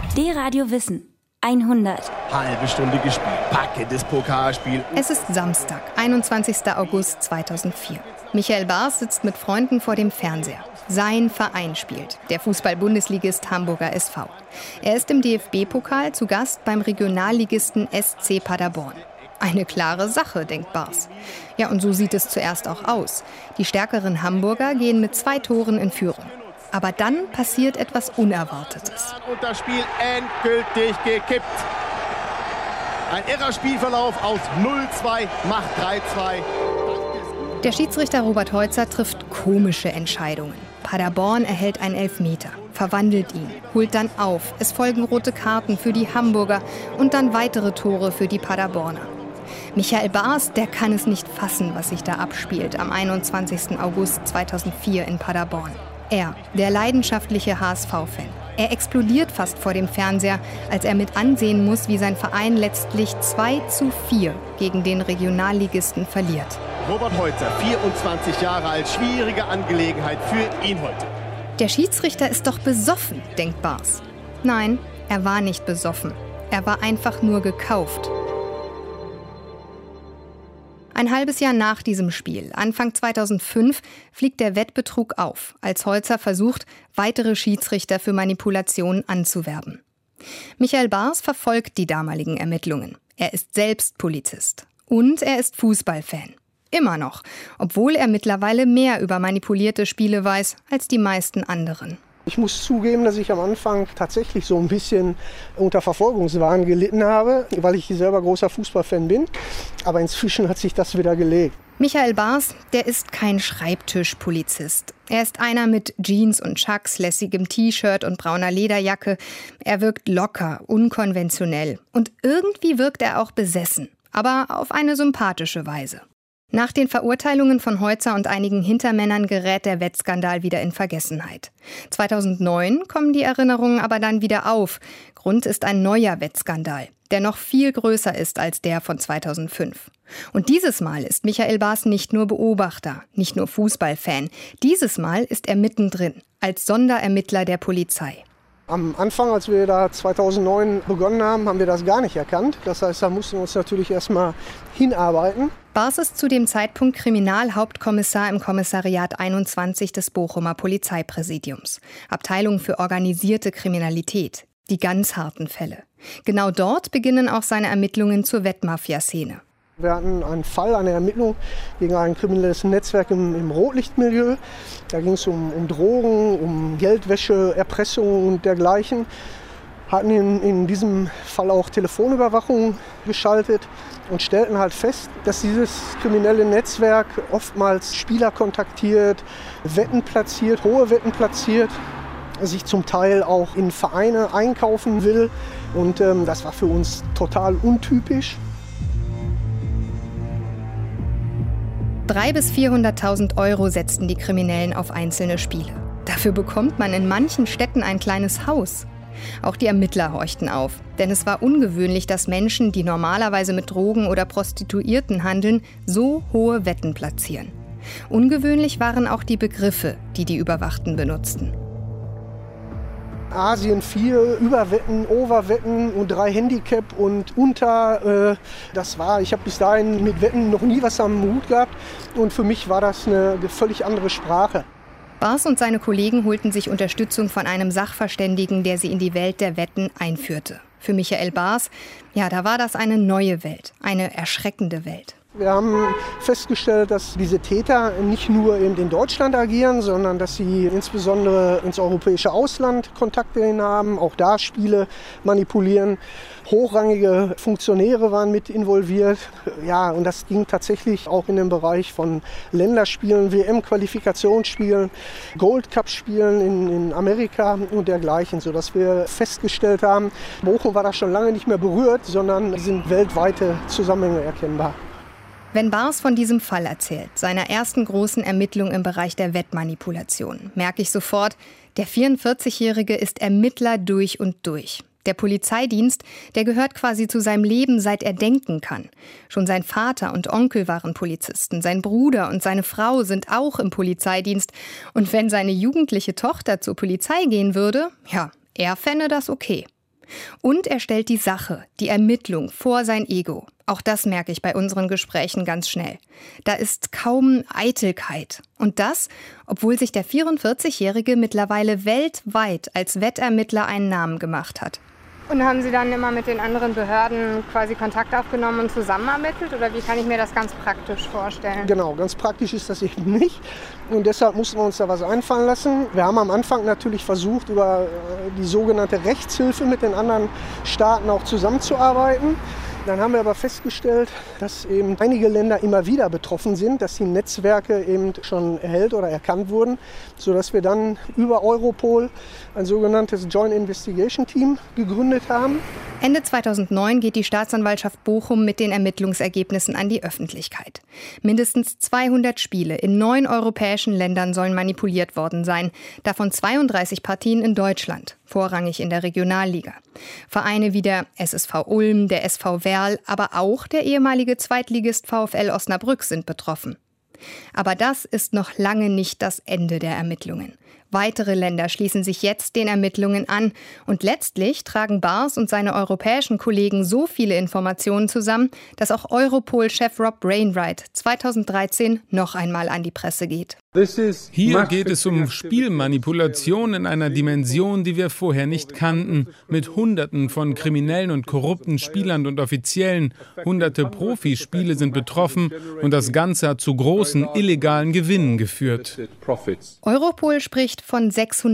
D-Radio Wissen 100. Halbe Stunde gespielt, packendes Pokalspiel. Es ist Samstag, 21. August 2004. Michael Bars sitzt mit Freunden vor dem Fernseher. Sein Verein spielt, der Fußball-Bundesligist Hamburger SV. Er ist im DFB-Pokal zu Gast beim Regionalligisten SC Paderborn. Eine klare Sache, denkt Bars. Ja, und so sieht es zuerst auch aus. Die stärkeren Hamburger gehen mit 2 Toren in Führung. Aber dann passiert etwas Unerwartetes. Und das Spiel endgültig gekippt. Ein irrer Spielverlauf aus 0-2 macht 3-2. Der Schiedsrichter Robert Heutzer trifft komische Entscheidungen. Paderborn erhält einen Elfmeter, verwandelt ihn, holt dann auf. Es folgen rote Karten für die Hamburger und dann weitere Tore für die Paderborner. Michael Bars, der kann es nicht fassen, was sich da abspielt am 21. August 2004 in Paderborn. Er, der leidenschaftliche HSV-Fan. Er explodiert fast vor dem Fernseher, als er mit ansehen muss, wie sein Verein letztlich 2-4 gegen den Regionalligisten verliert. Robert Heutzer, 24 Jahre alt, schwierige Angelegenheit für ihn heute. Der Schiedsrichter ist doch besoffen, denkt Bars. Nein, er war nicht besoffen. Er war einfach nur gekauft. Ein halbes Jahr nach diesem Spiel, Anfang 2005, fliegt der Wettbetrug auf, als Heutzer versucht, weitere Schiedsrichter für Manipulationen anzuwerben. Michael Bars verfolgt die damaligen Ermittlungen. Er ist selbst Polizist. Und er ist Fußballfan. Immer noch, obwohl er mittlerweile mehr über manipulierte Spiele weiß als die meisten anderen. Ich muss zugeben, dass ich am Anfang tatsächlich so ein bisschen unter Verfolgungswahn gelitten habe, weil ich selber großer Fußballfan bin. Aber inzwischen hat sich das wieder gelegt. Michael Bars, der ist kein Schreibtischpolizist. Er ist einer mit Jeans und Chucks, lässigem T-Shirt und brauner Lederjacke. Er wirkt locker, unkonventionell. Und irgendwie wirkt er auch besessen, aber auf eine sympathische Weise. Nach den Verurteilungen von Heutzer und einigen Hintermännern gerät der Wettskandal wieder in Vergessenheit. 2009 kommen die Erinnerungen aber dann wieder auf. Grund ist ein neuer Wettskandal, der noch viel größer ist als der von 2005. Und dieses Mal ist Michael Bars nicht nur Beobachter, nicht nur Fußballfan. Dieses Mal ist er mittendrin, als Sonderermittler der Polizei. Am Anfang, als wir da 2009 begonnen haben, haben wir das gar nicht erkannt. Das heißt, da mussten wir uns natürlich erstmal hinarbeiten. Bars ist zu dem Zeitpunkt Kriminalhauptkommissar im Kommissariat 21 des Bochumer Polizeipräsidiums. Abteilung für organisierte Kriminalität. Die ganz harten Fälle. Genau dort beginnen auch seine Ermittlungen zur Wettmafia-Szene. Wir hatten einen Fall, eine Ermittlung gegen ein kriminelles Netzwerk im Rotlichtmilieu. Da ging es um Drogen, um Geldwäsche, Erpressung und dergleichen. Hatten in diesem Fall auch Telefonüberwachung geschaltet und stellten halt fest, dass dieses kriminelle Netzwerk oftmals Spieler kontaktiert, Wetten platziert, hohe Wetten platziert, sich zum Teil auch in Vereine einkaufen will. Und das war für uns total untypisch. 300.000 bis 400.000 Euro setzten die Kriminellen auf einzelne Spiele. Dafür bekommt man in manchen Städten ein kleines Haus. Auch die Ermittler horchten auf, denn es war ungewöhnlich, dass Menschen, die normalerweise mit Drogen oder Prostituierten handeln, so hohe Wetten platzieren. Ungewöhnlich waren auch die Begriffe, die die Überwachten benutzten. Asien 4, Überwetten, Overwetten und 3 Handicap und unter. Ich habe bis dahin mit Wetten noch nie was am Hut gehabt und für mich war das eine völlig andere Sprache. Bars und seine Kollegen holten sich Unterstützung von einem Sachverständigen, der sie in die Welt der Wetten einführte. Für Michael Bars, ja, da war das eine neue Welt, eine erschreckende Welt. Wir haben festgestellt, dass diese Täter nicht nur eben in Deutschland agieren, sondern dass sie insbesondere ins europäische Ausland Kontakte hin haben, auch da Spiele manipulieren. Hochrangige Funktionäre waren mit involviert. Ja, und das ging tatsächlich auch in den Bereich von Länderspielen, WM-Qualifikationsspielen, Gold Cup-Spielen in Amerika und dergleichen, sodass wir festgestellt haben, Bochum war da schon lange nicht mehr berührt, sondern sind weltweite Zusammenhänge erkennbar. Wenn Bars von diesem Fall erzählt, seiner ersten großen Ermittlung im Bereich der Wettmanipulation, merke ich sofort, der 44-Jährige ist Ermittler durch und durch. Der Polizeidienst, der gehört quasi zu seinem Leben, seit er denken kann. Schon sein Vater und Onkel waren Polizisten, sein Bruder und seine Frau sind auch im Polizeidienst. Und wenn seine jugendliche Tochter zur Polizei gehen würde, ja, er fände das okay. Und er stellt die Sache, die Ermittlung vor sein Ego. Auch das merke ich bei unseren Gesprächen ganz schnell. Da ist kaum Eitelkeit. Und das, obwohl sich der 44-Jährige mittlerweile weltweit als Wettermittler einen Namen gemacht hat. Und haben Sie dann immer mit den anderen Behörden quasi Kontakt aufgenommen und zusammen ermittelt? Oder wie kann ich mir das ganz praktisch vorstellen? Genau, ganz praktisch ist das eben nicht. Und deshalb mussten wir uns da was einfallen lassen. Wir haben am Anfang natürlich versucht, über die sogenannte Rechtshilfe mit den anderen Staaten auch zusammenzuarbeiten. Dann haben wir aber festgestellt, dass eben einige Länder immer wieder betroffen sind, dass die Netzwerke eben schon erhellt oder erkannt wurden, sodass wir dann über Europol ein sogenanntes Joint Investigation Team gegründet haben. Ende 2009 geht die Staatsanwaltschaft Bochum mit den Ermittlungsergebnissen an die Öffentlichkeit. Mindestens 200 Spiele in 9 europäischen Ländern sollen manipuliert worden sein, davon 32 Partien in Deutschland, vorrangig in der Regionalliga. Vereine wie der SSV Ulm, der SV Werl, aber auch der ehemalige Zweitligist VfL Osnabrück sind betroffen. Aber das ist noch lange nicht das Ende der Ermittlungen. Weitere Länder schließen sich jetzt den Ermittlungen an und letztlich tragen Bars und seine europäischen Kollegen so viele Informationen zusammen, dass auch Europol-Chef Rob Wainwright 2013 noch einmal an die Presse geht. Hier geht es um Spielmanipulation in einer Dimension, die wir vorher nicht kannten, mit Hunderten von kriminellen und korrupten Spielern und Offiziellen. Hunderte Profispiele sind betroffen und das Ganze hat zu großen illegalen Gewinnen geführt. Europol spricht von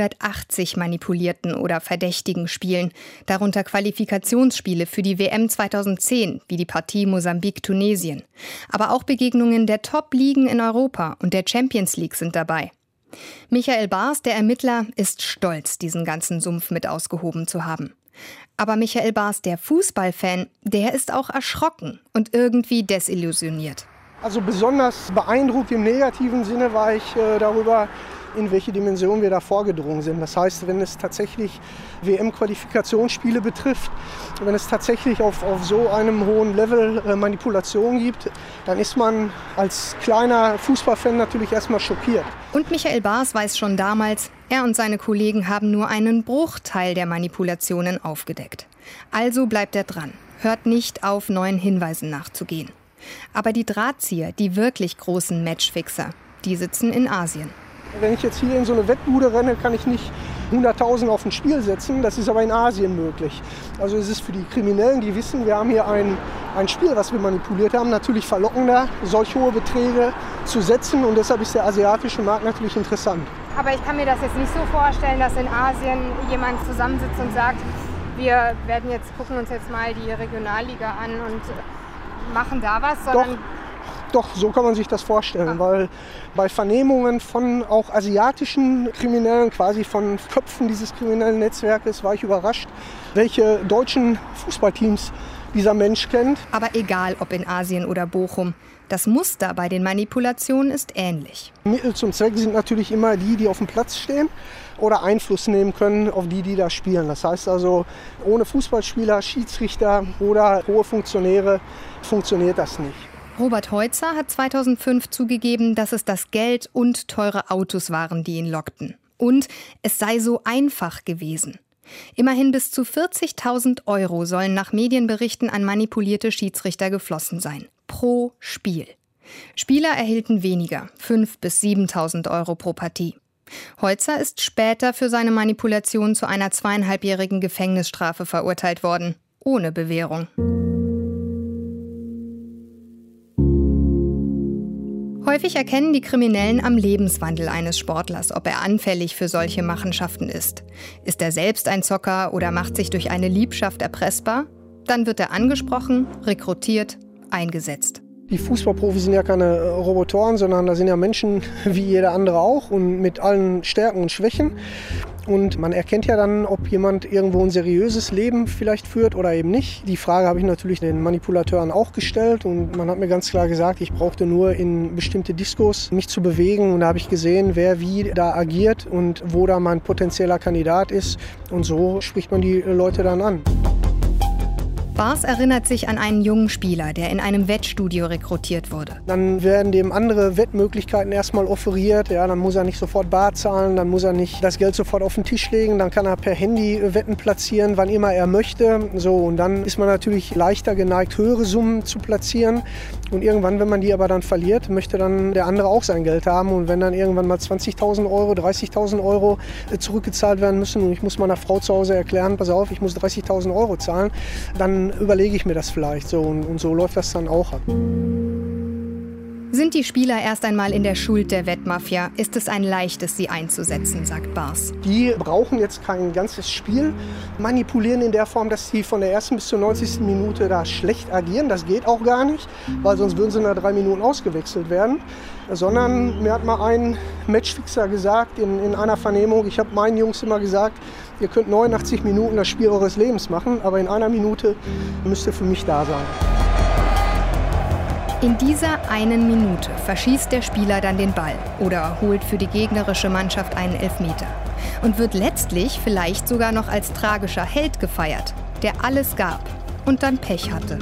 680 manipulierten oder verdächtigen Spielen, darunter Qualifikationsspiele für die WM 2010, wie die Partie Mosambik-Tunesien. Aber auch Begegnungen der Top-Ligen in Europa und der Champions League sind dabei. Michael Bars, der Ermittler, ist stolz, diesen ganzen Sumpf mit ausgehoben zu haben. Aber Michael Bars, der Fußballfan, der ist auch erschrocken und irgendwie desillusioniert. Also besonders beeindruckt im negativen Sinne war ich darüber, in welche Dimension wir da vorgedrungen sind. Das heißt, wenn es tatsächlich WM-Qualifikationsspiele betrifft, wenn es tatsächlich auf so einem hohen Level Manipulation gibt, dann ist man als kleiner Fußballfan natürlich erstmal schockiert. Und Michael Bars weiß schon damals, er und seine Kollegen haben nur einen Bruchteil der Manipulationen aufgedeckt. Also bleibt er dran, hört nicht auf, neuen Hinweisen nachzugehen. Aber die Drahtzieher, die wirklich großen Matchfixer, die sitzen in Asien. Wenn ich jetzt hier in so eine Wettbude renne, kann ich nicht 100.000 auf ein Spiel setzen. Das ist aber in Asien möglich. Also es ist für die Kriminellen, die wissen, wir haben hier ein Spiel, was wir manipuliert haben, natürlich verlockender, solch hohe Beträge zu setzen. Und deshalb ist der asiatische Markt natürlich interessant. Aber ich kann mir das jetzt nicht so vorstellen, dass in Asien jemand zusammensitzt und sagt, wir gucken uns jetzt mal die Regionalliga an und machen da was, sondern... Doch, so kann man sich das vorstellen, weil bei Vernehmungen von auch asiatischen Kriminellen, quasi von Köpfen dieses kriminellen Netzwerkes, war ich überrascht, welche deutschen Fußballteams dieser Mensch kennt. Aber egal, ob in Asien oder Bochum, das Muster bei den Manipulationen ist ähnlich. Mittel zum Zweck sind natürlich immer die auf dem Platz stehen oder Einfluss nehmen können auf die da spielen. Das heißt also, ohne Fußballspieler, Schiedsrichter oder hohe Funktionäre funktioniert das nicht. Robert Heutzer hat 2005 zugegeben, dass es das Geld und teure Autos waren, die ihn lockten. Und es sei so einfach gewesen. Immerhin bis zu 40.000 € sollen nach Medienberichten an manipulierte Schiedsrichter geflossen sein. Pro Spiel. Spieler erhielten weniger, 5.000 bis 7.000 € pro Partie. Heutzer ist später für seine Manipulation zu einer 2,5-jährigen Gefängnisstrafe verurteilt worden. Ohne Bewährung. Häufig erkennen die Kriminellen am Lebenswandel eines Sportlers, ob er anfällig für solche Machenschaften ist. Ist er selbst ein Zocker oder macht sich durch eine Liebschaft erpressbar? Dann wird er angesprochen, rekrutiert, eingesetzt. Die Fußballprofis sind ja keine Robotoren, sondern da sind ja Menschen wie jeder andere auch und mit allen Stärken und Schwächen. Und man erkennt ja dann, ob jemand irgendwo ein seriöses Leben vielleicht führt oder eben nicht. Die Frage habe ich natürlich den Manipulateuren auch gestellt und man hat mir ganz klar gesagt, ich brauchte nur in bestimmte Diskos mich zu bewegen und da habe ich gesehen, wer wie da agiert und wo da mein potenzieller Kandidat ist und so spricht man die Leute dann an. Bars erinnert sich an einen jungen Spieler, der in einem Wettstudio rekrutiert wurde. Dann werden dem andere Wettmöglichkeiten erstmal offeriert. Ja, dann muss er nicht sofort bar zahlen, dann muss er nicht das Geld sofort auf den Tisch legen. Dann kann er per Handy Wetten platzieren, wann immer er möchte. So, und dann ist man natürlich leichter geneigt, höhere Summen zu platzieren. Und irgendwann, wenn man die aber dann verliert, möchte dann der andere auch sein Geld haben. Und wenn dann irgendwann mal 20.000 Euro, 30.000 Euro zurückgezahlt werden müssen und ich muss meiner Frau zu Hause erklären, pass auf, ich muss 30.000 Euro zahlen, dann überlege ich mir das vielleicht so und so läuft das dann auch ab. Sind die Spieler erst einmal in der Schuld der Wettmafia, ist es ein leichtes, sie einzusetzen, sagt Bars. Die brauchen jetzt kein ganzes Spiel manipulieren in der Form, dass sie von der ersten bis zur 90. Minute da schlecht agieren. Das geht auch gar nicht, weil sonst würden sie nach 3 Minuten ausgewechselt werden. Sondern mir hat mal ein Matchfixer gesagt in einer Vernehmung, ich habe meinen Jungs immer gesagt, ihr könnt 89 Minuten das Spiel eures Lebens machen, aber in einer Minute müsst ihr für mich da sein. In dieser einen Minute verschießt der Spieler dann den Ball oder holt für die gegnerische Mannschaft einen Elfmeter und wird letztlich vielleicht sogar noch als tragischer Held gefeiert, der alles gab und dann Pech hatte.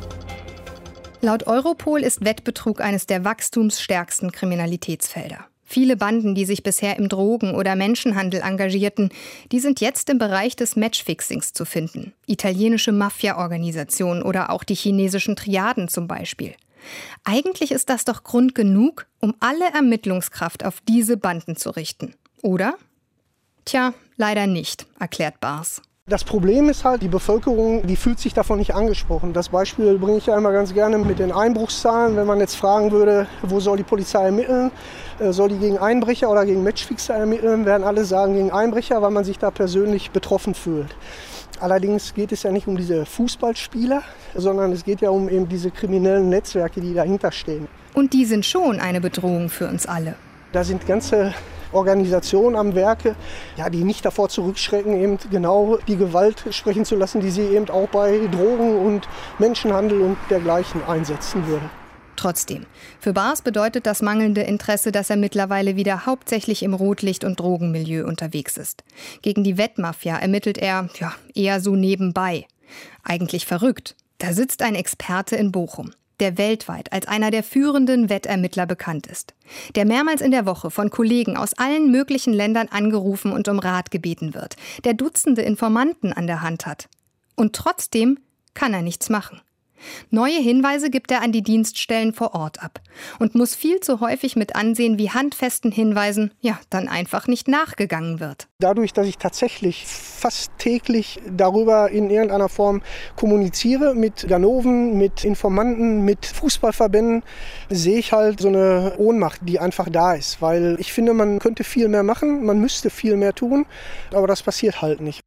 Laut Europol ist Wettbetrug eines der wachstumsstärksten Kriminalitätsfelder. Viele Banden, die sich bisher im Drogen- oder Menschenhandel engagierten, die sind jetzt im Bereich des Matchfixings zu finden. Italienische Mafia-Organisationen oder auch die chinesischen Triaden zum Beispiel. Eigentlich ist das doch Grund genug, um alle Ermittlungskraft auf diese Banden zu richten. Oder? Tja, leider nicht, erklärt Bars. Das Problem ist halt, die Bevölkerung, die fühlt sich davon nicht angesprochen. Das Beispiel bringe ich ja immer ganz gerne mit den Einbruchszahlen. Wenn man jetzt fragen würde, wo soll die Polizei ermitteln? Soll die gegen Einbrecher oder gegen Matchfixer ermitteln? Werden alle sagen gegen Einbrecher, weil man sich da persönlich betroffen fühlt. Allerdings geht es ja nicht um diese Fußballspieler, sondern es geht ja um eben diese kriminellen Netzwerke, die dahinter stehen. Und die sind schon eine Bedrohung für uns alle. Da sind ganze Organisationen am Werke, ja, die nicht davor zurückschrecken, eben genau die Gewalt sprechen zu lassen, die sie eben auch bei Drogen und Menschenhandel und dergleichen einsetzen würde. Trotzdem, für Bars bedeutet das mangelnde Interesse, dass er mittlerweile wieder hauptsächlich im Rotlicht- und Drogenmilieu unterwegs ist. Gegen die Wettmafia ermittelt er, eher so nebenbei. Eigentlich verrückt. Da sitzt ein Experte in Bochum, der weltweit als einer der führenden Wettermittler bekannt ist. Der mehrmals in der Woche von Kollegen aus allen möglichen Ländern angerufen und um Rat gebeten wird. Der Dutzende Informanten an der Hand hat. Und trotzdem kann er nichts machen. Neue Hinweise gibt er an die Dienststellen vor Ort ab und muss viel zu häufig mit ansehen, wie handfesten Hinweisen dann einfach nicht nachgegangen wird. Dadurch, dass ich tatsächlich fast täglich darüber in irgendeiner Form kommuniziere mit Ganoven, mit Informanten, mit Fußballverbänden, sehe ich halt so eine Ohnmacht, die einfach da ist. Weil ich finde, man könnte viel mehr machen, man müsste viel mehr tun, aber das passiert halt nicht.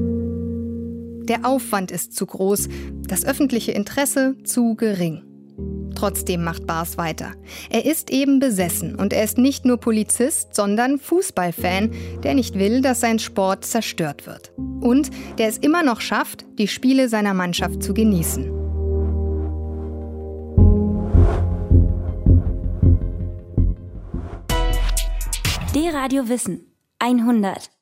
Der Aufwand ist zu groß, das öffentliche Interesse zu gering. Trotzdem macht Bars weiter. Er ist eben besessen und er ist nicht nur Polizist, sondern Fußballfan, der nicht will, dass sein Sport zerstört wird. Und der es immer noch schafft, die Spiele seiner Mannschaft zu genießen. D-Radio Wissen 100.